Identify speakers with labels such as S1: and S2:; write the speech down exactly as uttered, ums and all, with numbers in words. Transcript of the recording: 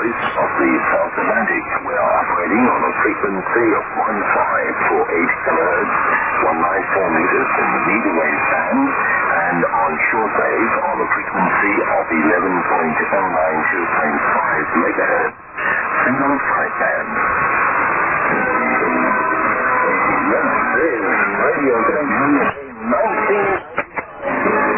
S1: voice of the South Atlantic. We are operating on a frequency of one five four eight kilohertz, one nine four meters in the medium wave band, and on shortwave on a frequency of eleven point